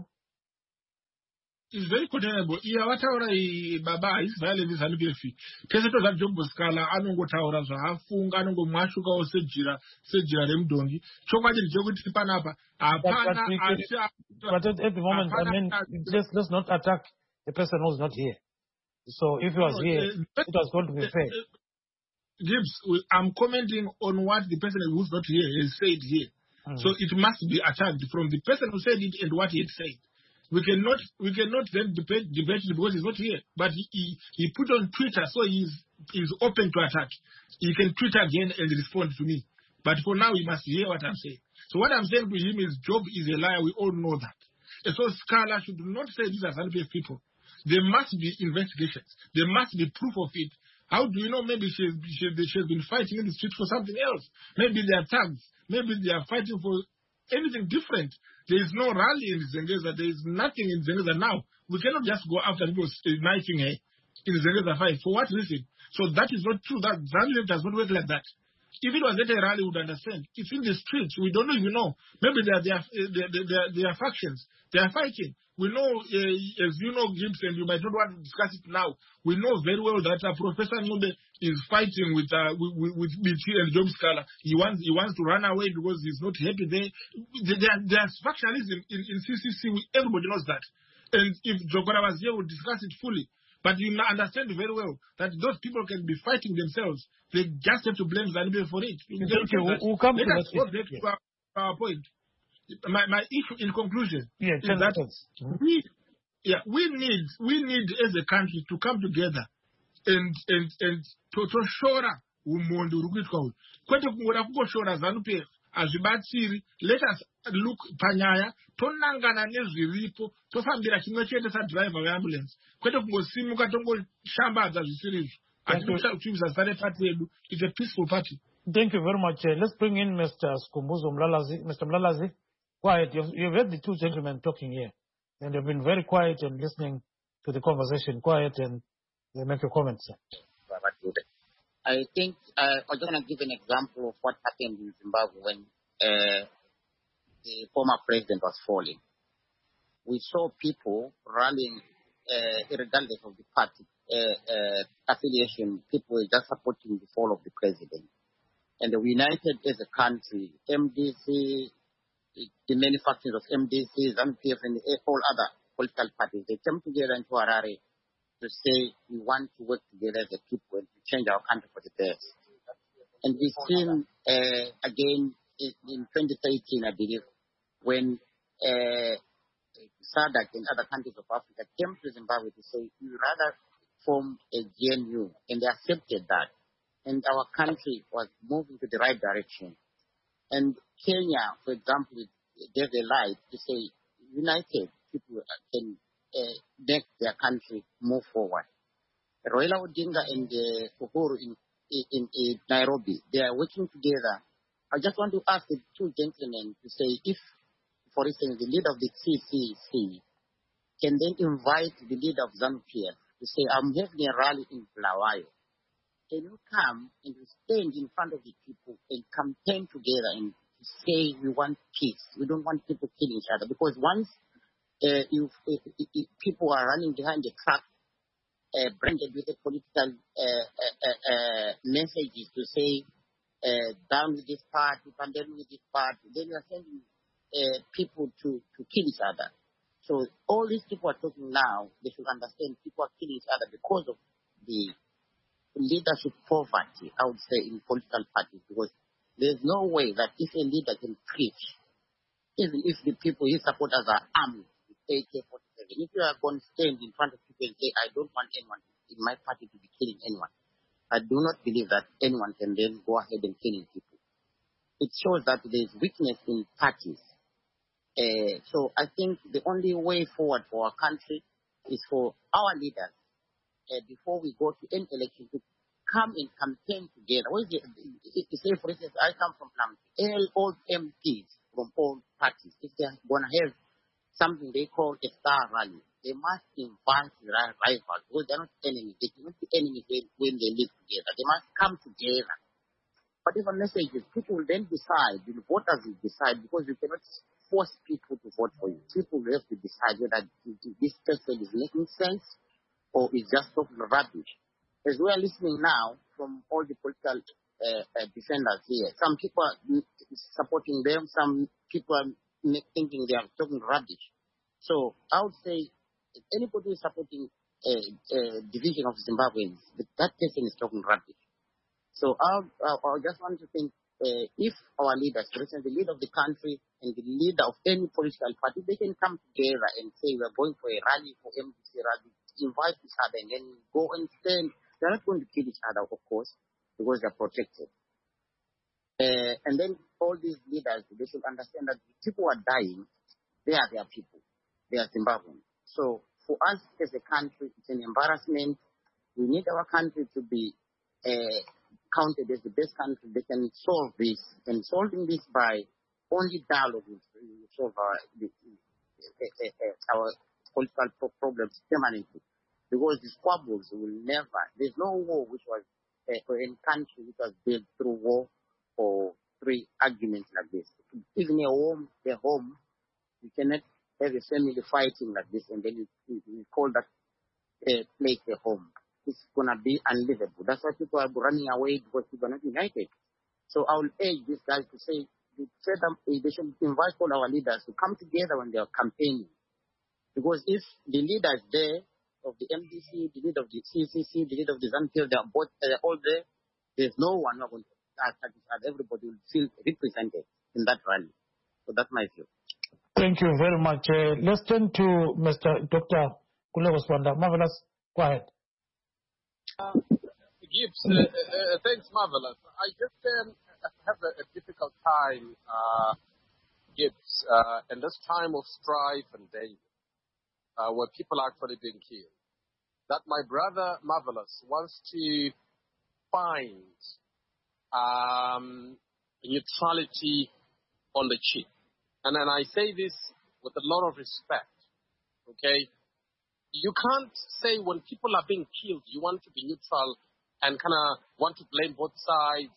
It's very containable. Vataura baba haisi violence ZANU-PF. Tese toza Jomboskala anongotaura zvaafunga, anongomwashukawo sejira remudhongi. Chokwadi ndechekuti panapa hapana. But at the moment, I mean, let's not attack a person who's not here. So if he was here, it was going to be fair. Gibbs, I'm commenting on what the person who's not here has said here. So it must be attacked from the person who said it and what he had said. We cannot then debate it because he's not here. But he put on Twitter, so he's is open to attack, he can tweet again and respond to me. But for now, he must hear what I'm saying. So what I'm saying to him is, Job is a liar. We all know that. And so Scala should not say these are ZANU-PF people. There must be investigations. There must be proof of it. How do you know? Maybe she has been fighting in the street for something else. Maybe they are thugs. Maybe they are fighting for anything different. There is no rally in Zengeza. There is nothing in Zengeza now. We cannot just go after people knifing her in the Zengeza fight. For what reason? So that is not true. That ZANU-PF does not work like that. If it was at a rally, we would understand. It's in the streets. We don't even know. Maybe they are factions. They are fighting. We know, as you know, Gibson, you might not want to discuss it now. We know very well that Professor Ngube is fighting with BT and Job Scala. He wants to run away because he's not happy there. There's factionalism in CCC. Everybody knows that. And if Jokora was here, we'll discuss it fully. But you understand very well that those people can be fighting themselves. They just have to blame ZANU-PF for it. We'll come to that. To our point. My issue in conclusion is that we need as a country to come together and to shora umondo urikuitwa kwete kungora kungoshora ZANU-PF azvibatsiri. Let us look panyaya tonangana nezviripo tofambira chimwe chete sadriver weambulance kwete kungosimuka tongoshambadza zvisiri izvo. It's a peaceful party. Thank you very much. Let's bring in Mr. Skumbuzo Mlalazi. Mr. Mlalazi, quiet. You've heard the two gentlemen talking here, and they've been very quiet and listening to the conversation. Quiet, and they make your comments, sir. I think I'm going to give an example of what happened in Zimbabwe when the former president was falling. We saw people rallying, regardless of the party affiliation. People were just supporting the fall of the president. And we united as a country, MDC, the many factions of MDC, ZANU-PF, and all other political parties. They came together into Harare to say we want to work together as a people and to change our country for the best. And we've seen again in 2013, I believe, when SADC and other countries of Africa came to Zimbabwe to say we rather form a GNU, and they accepted that. And our country was moving to the right direction. And Kenya, for example, gave a light to say united people can make their country move forward. Raila Odinga and Uhuru in Nairobi, they are working together. I just want to ask the two gentlemen to say if, for instance, the leader of the CCC can then invite the leader of ZANU-PF to say, I'm having a rally in Bulawayo. Can you come and stand in front of the people and campaign together and say we want peace? We don't want people killing each other. Because once if people are running behind the truck, branded with a political messages to say down with this party, condemn with this party, then you are sending people to kill each other. So all these people are talking now, they should understand people are killing each other because of the leadership poverty, I would say, in political parties, because there's no way that if a leader can preach, even if the people, his supporters are armed with AK-47, if you are going to stand in front of people and say, I don't want anyone in my party to be killing anyone, I do not believe that anyone can then go ahead and killing people. It shows that there's weakness in parties. So I think the only way forward for our country is for our leaders, before we go to any election, to come and campaign together. Say, for instance, I come from Namibia. All MPs from all parties, if they're going to have something they call a star rally, they must invite the rivals, because they're not enemies. They cannot be enemies when they live together. They must come together. Whatever messages, people will then decide, the voters will decide, because you cannot force people to vote for you. People will have to decide whether this person is making sense or is just talking rubbish. As we are listening now from all the political defenders here, some people are supporting them, some people are thinking they are talking rubbish. So I would say if anybody is supporting a division of Zimbabweans, that person is talking rubbish. So I just want to think if our leaders, for instance, the leader of the country and the leader of any political party, they can come together and say we are going for a rally, for MDC rally, invite each other and then go and stand They're not going to kill each other, of course, because they're protected. And then all these leaders, they should understand that the people who are dying, they are their people. They are Zimbabweans. So for us as a country, it's an embarrassment. We need our country to be counted as the best country that can solve this. And solving this by only dialogue will solve our political problems permanently. Because the squabbles will never, there's no war which was, in country which was built through war or through arguments like this. Even a home, you cannot have a family fighting like this and then you call that place a home. It's going to be unlivable. That's why people are running away, because people are not united. So I will urge these guys to say, they should invite all our leaders to come together when they are campaigning. Because if the leaders there, of the MDC, the leader of the CCC, the leader of the ZANU-PF, they're all there, there's no one who are going to attack each other. Everybody will feel represented in that rally. So that's my view. Thank you very much. Let's turn to Mr. Dr. Kulego Swanda. Marvelous, go ahead. Gibbs, thanks, Marvelous. I just have a difficult time, Gibbs, in this time of strife and danger, where people are actually being killed, that my brother Marvelous wants to find neutrality on the cheap. And then I say this with a lot of respect, okay? You can't say when people are being killed, you want to be neutral and kind of want to blame both sides,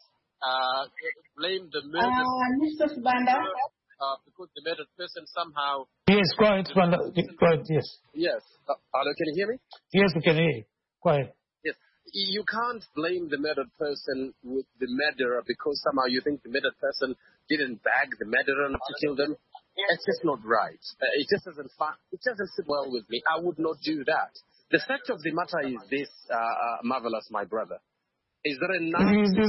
blame the murdered Mr. Subanda? because the murdered person somehow... Yes, go ahead, Swanda. Go ahead, yes. Yes. Hello, can you hear me? Yes, we can hear you. Go ahead. Yes. You can't blame the murdered person with the murderer because somehow you think the murdered person didn't bag the murderer to kill them. It's just not right. It just doesn't sit well with me. I would not do that. The fact of the matter is this, Marvelous, my brother. Is there enough...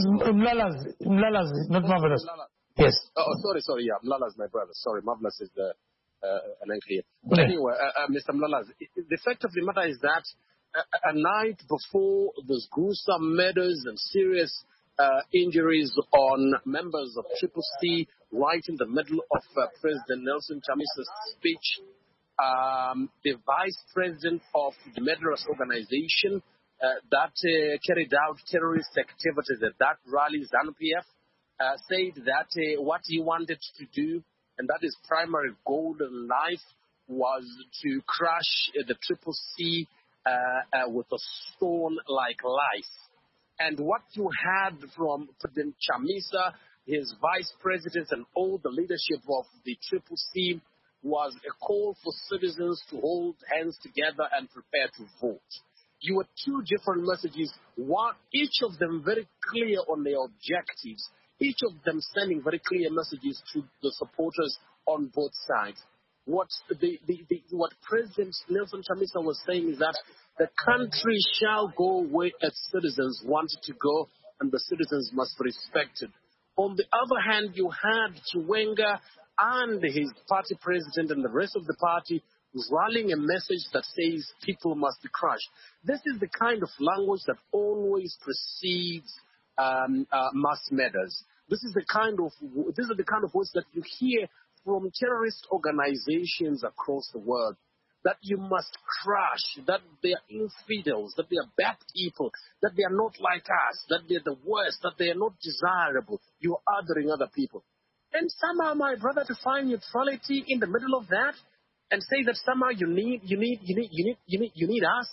Mlala's, not Marvelous. Yes. Oh, sorry, yeah. Mlala's my brother. Sorry, Marvelous is an unclear. But anyway, Mr. Mlala, the fact of the matter is that a night before those gruesome murders and serious injuries on members of Triple C, right in the middle of President Nelson Chamisa's speech, the vice president of the murderous organization that carried out terrorist activities at that rally, ZANU-PF, said that what he wanted to do, and that his primary goal in life, was to crush the Triple C with a stone like life. And what you had from President Chamisa, his vice presidents, and all the leadership of the Triple C was a call for citizens to hold hands together and prepare to vote. You had two different messages, one, each of them very clear on their objectives, each of them sending very clear messages to the supporters on both sides. What President Nelson Chamisa was saying is that the country shall go where its citizens want it to go, and the citizens must be respected. On the other hand, you had Chiwenga and his party president and the rest of the party rallying a message that says people must be crushed. This is the kind of language that always precedes mass murders. This is the kind of words that you hear from terrorist organizations across the world, that you must crush, that they are infidels, that they are bad people, that they are not like us, that they are the worst, that they are not desirable. You are othering other people. And somehow, my brother, to find neutrality in the middle of that and say that somehow you need us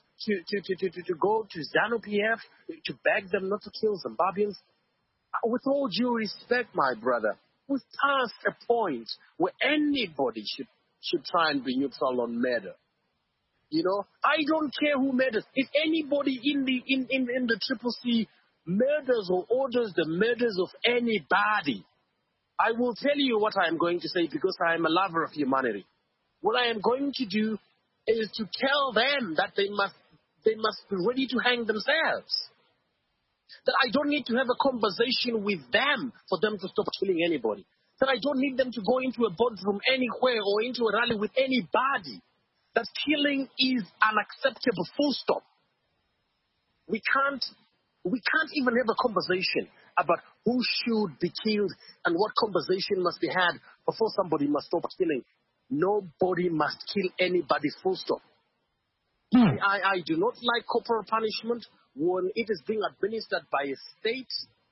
to go to ZANU-PF to beg them not to kill Zimbabweans. With all due respect, my brother, we've passed a point where anybody should try and be neutral on murder. You know, I don't care who murders. If anybody in the Triple C murders or orders the murders of anybody, I will tell you what I am going to say, because I am a lover of humanity. What I am going to do is to tell them that they must be ready to hang themselves. That I don't need to have a conversation with them for them to stop killing anybody. That I don't need them to go into a boardroom anywhere or into a rally with anybody. That killing is unacceptable, full stop. We can't even have a conversation about who should be killed and what conversation must be had before somebody must stop killing. Nobody must kill anybody, full stop. I do not like corporal punishment when it is being administered by a state.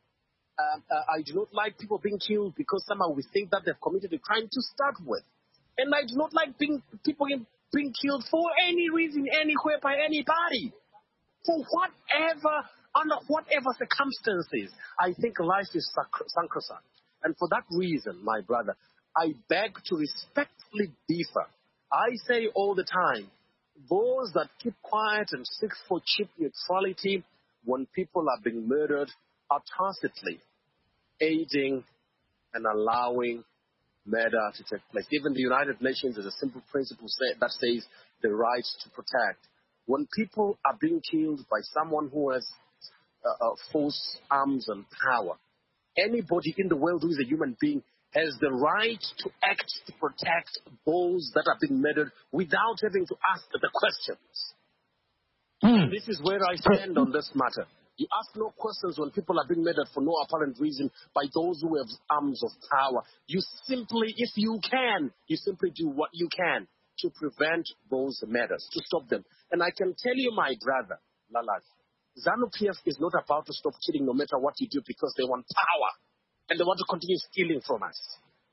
I do not like people being killed because somehow we think that they've committed a crime to start with. And I do not like people being killed for any reason, anywhere, by anybody. For whatever, under whatever circumstances, I think life is sacrosanct. And for that reason, my brother, I beg to respectfully differ. I say all the time, those that keep quiet and seek for cheap neutrality when people are being murdered are tacitly aiding and allowing murder to take place. Even the United Nations has a simple principle that says the right to protect. When people are being killed by someone who has force, arms, and power, anybody in the world who is a human being has the right to act to protect those that are being murdered without having to ask the questions. This is where I stand on this matter. You ask no questions when people are being murdered for no apparent reason by those who have arms of power. You simply, if you can, you simply do what you can to prevent those murders, to stop them. And I can tell you, my brother, Lalas, ZANU-PF is not about to stop killing no matter what you do because they want power and they want to continue stealing from us.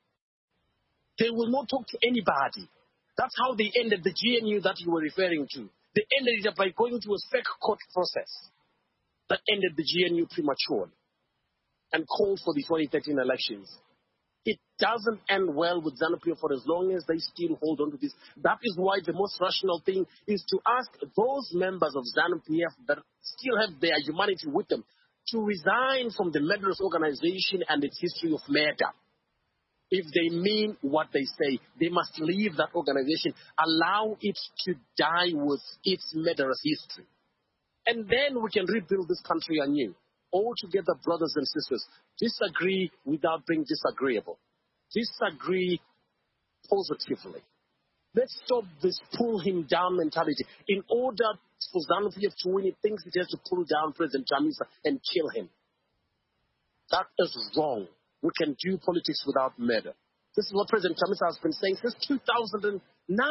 They will not talk to anybody. That's how they ended the GNU that you were referring to. They ended it by going to a fake court process that ended the GNU prematurely and called for the 2013 elections. It doesn't end well with ZANU-PF for as long as they still hold on to this. That is why the most rational thing is to ask those members of ZANU-PF that still have their humanity with them to resign from the murderous organization and its history of murder. If they mean what they say, they must leave that organization, allow it to die with its murderous history. And then we can rebuild this country anew. All together, brothers and sisters, disagree without being disagreeable. Disagree positively. Let's stop this pull him down mentality. In order for ZANU-PF to win, it thinks it has to pull down President Chamisa and kill him. That is wrong. We can do politics without murder. This is what President Chamisa has been saying since 2009,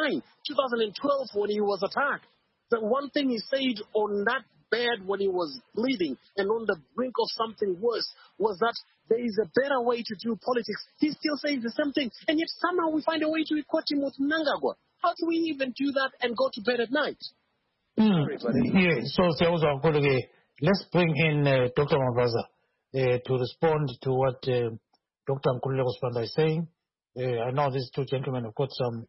2012 when he was attacked. The one thing he said on that bed when he was bleeding and on the brink of something worse was that there is a better way to do politics. He still says the same thing, and yet somehow we find a way to equate him with Mnangagwa. How do we even do that and go to bed at night? Yeah, so let's bring in Dr. Mavaza to respond to what Dr. Nkululeko Sibanda is saying. I know these two gentlemen have got some...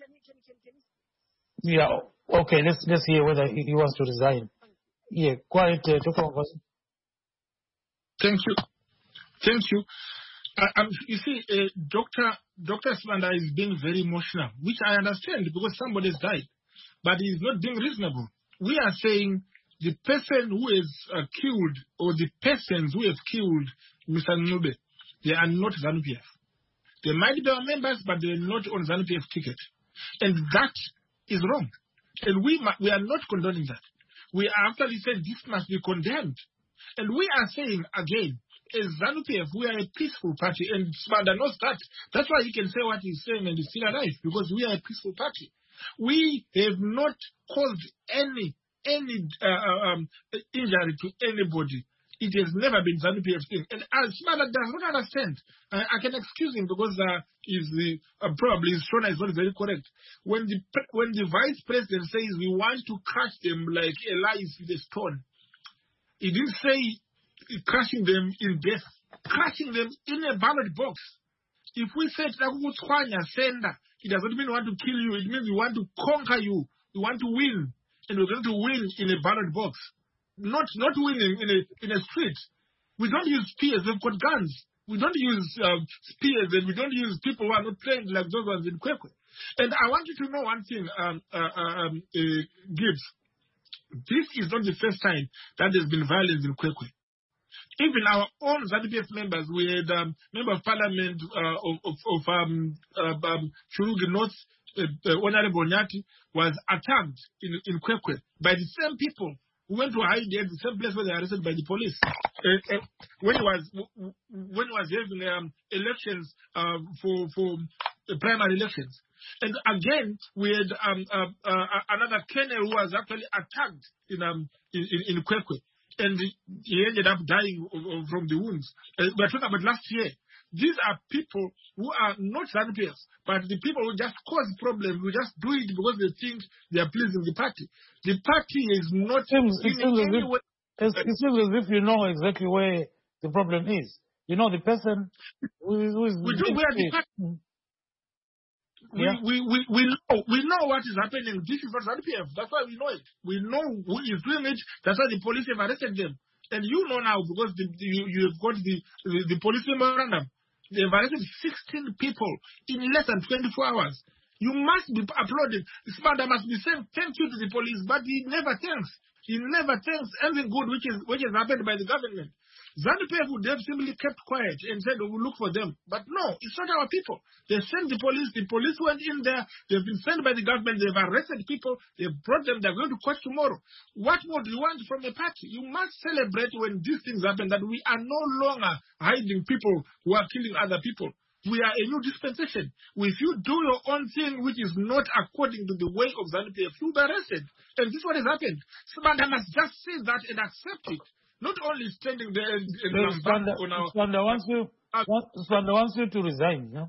Yeah, okay, let's hear whether he wants to resign. Yeah, quiet, Dr. Mavaza. Thank you. Thank you. You see, Dr. Sibanda is being very emotional, which I understand because somebody has died, but he's not being reasonable. We are saying the person who is killed or the persons who have killed Mr. Ncube, they are not ZANU-PF. They might be our members, but they are not on ZANU-PF ticket. And that is wrong. And we are not condoning that. We actually said this must be condemned. And we are saying, again, as ZANU-PF, we are a peaceful party, and Sibanda knows that. That's why he can say what he's saying and he's still alive, because we are a peaceful party. We have not caused any injury to anybody. It has never been ZANU-PF's thing. And Sibanda does not understand. I can excuse him because probably his tone is not very correct. When the vice president says we want to crush them like a lice with a stone, he didn't say crushing them in death, crushing them in a ballot box. If we say sender, it doesn't mean we want to kill you. It means we want to conquer you. We want to win, and we're going to win in a ballot box, not winning in a street. We don't use spears. We've got guns. We don't use spears, and we don't use people who are not trained like those ones in Kwekwe. And I want you to know one thing, Gibbs. This is not the first time that there's been violence in Kwekwe. Even our own ZANU-PF members, we had member of parliament of Churugi North, Honorable Nyati, was attacked in Kwekwe by the same people who went to hide at the same place where they were arrested by the police when he was having elections for primary elections. And again, we had another colonel who was actually attacked in Kwekwe, and he ended up dying from the wounds. We're talking about last year. These are people who are not ZANU-PF, but the people who just cause problems, who just do it because they think they are pleasing the party. The party is not It seems as if you know exactly where the problem is. You know the person who is... We do. We are the party. Yeah. We know what is happening. This is not ZANU-PF. That's why we know it. We know who is doing it. That's why the police have arrested them. And you know now because you have got the police memorandum. They've arrested 16 people in less than 24 hours. You must be applauded. Spada must be saying thank you to the police, but he never thanks. He never thanks anything good which has happened by the government. ZANU-PF would have simply kept quiet and said, we'll look for them. But no, it's not our people. They sent the police. The police went in there. They've been sent by the government. They've arrested people. They've brought them. They're going to court tomorrow. What more do you want from a party? You must celebrate when these things happen, that we are no longer hiding people who are killing other people. We are a new dispensation. If you do your own thing which is not according to the way of ZANU-PF, you'll be arrested. And this is what has happened. Spada must just say that and accept it. Not only standing there and Spada wants you to resign, no?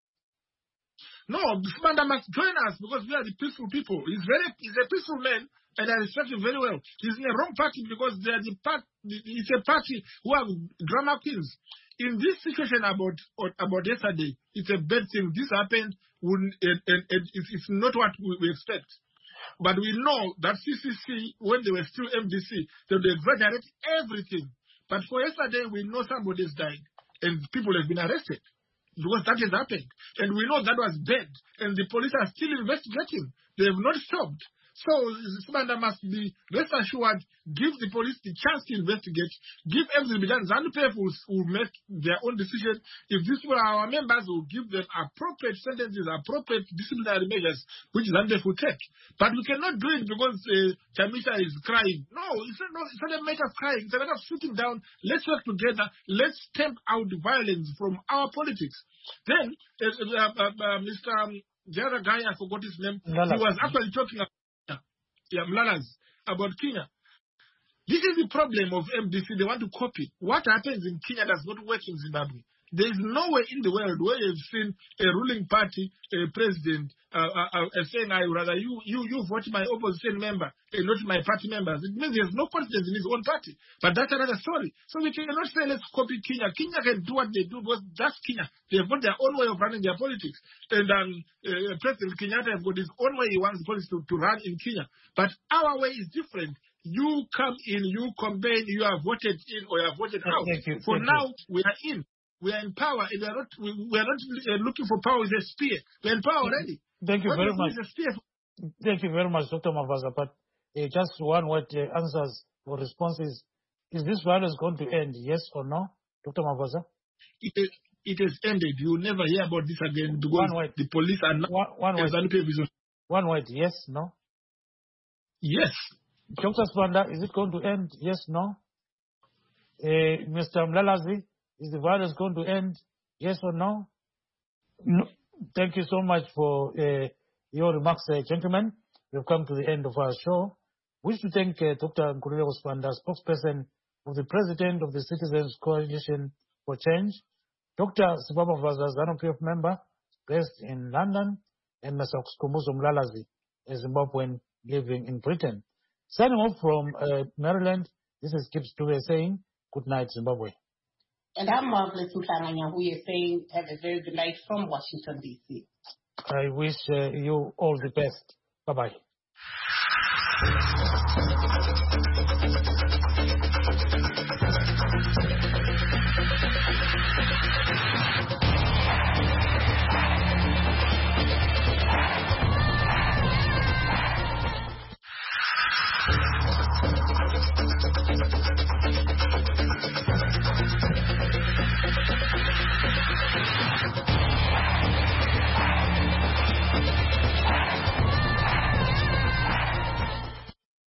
No, Spada must join us because we are the peaceful people. He's a peaceful man, and I respect him very well. He's in the wrong party because it's a party who have drama queens. In this situation about yesterday, it's a bad thing. This happened, and it's not what we expect. But we know that CCC, when they were still MDC, they would exaggerate everything. But for yesterday, we know somebody has died and people have been arrested because that has happened. And we know that was bad. And the police are still investigating. They have not stopped. So, Spada must be rest assured, give the police the chance to investigate, give everything done. ZANU-PF will make their own decision. If these people are our members, we'll give them appropriate sentences, appropriate disciplinary measures, which ZANU-PF will take. But we cannot do it because Chamisa is crying. No, it's not a matter of crying. It's a matter of sitting down. Let's work together. Let's stamp out the violence from our politics. Then, Mr. The other guy, I forgot his name, he was actually talking about Mlalas, about Kenya. This is the problem of MDC. They want to copy. What happens in Kenya does not work in Zimbabwe. There is nowhere in the world where you've seen a ruling party, a president, saying, I rather you vote my opposition member and not my party members. It means he has no confidence in his own party. But that's another story. So we cannot say, let's copy Kenya. Kenya can do what they do because that's Kenya. They've got their own way of running their politics. And President Kenyatta has got his own way he wants politics to run in Kenya. But our way is different. You come in, you campaign, you are voted in or you are voted out. For now, we are in. We are in power, and we are not looking for power with a spear. We are in power already. Thank you very much. Thank you very much, Dr. Mavaza. But just one word answers or responses. Is this violence going to end, yes or no, Dr. Mavaza? It has ended. You will never hear about this again because the police are not... One word, yes, no? Yes. Dr. Spada, is it going to end, yes, no? Mr. Mlalazi, is the violence going to end? Yes or no? No. Thank you so much for your remarks, gentlemen. We've come to the end of our show. We wish to thank Dr. Nkululeko Sipanda, spokesperson of the President of the Citizens Coalition for Change, Dr. Sibaba Mavaza, ZANU-PF member based in London, and Mr. Skhumbuzo Mlalazi, a Zimbabwean living in Britain. Signing off from Maryland, this is Gibbs Dube saying, good night, Zimbabwe. And I'm Marvelous Mhlanganya, who is saying, have a very good night from Washington, D.C. I wish you all the best. Bye-bye.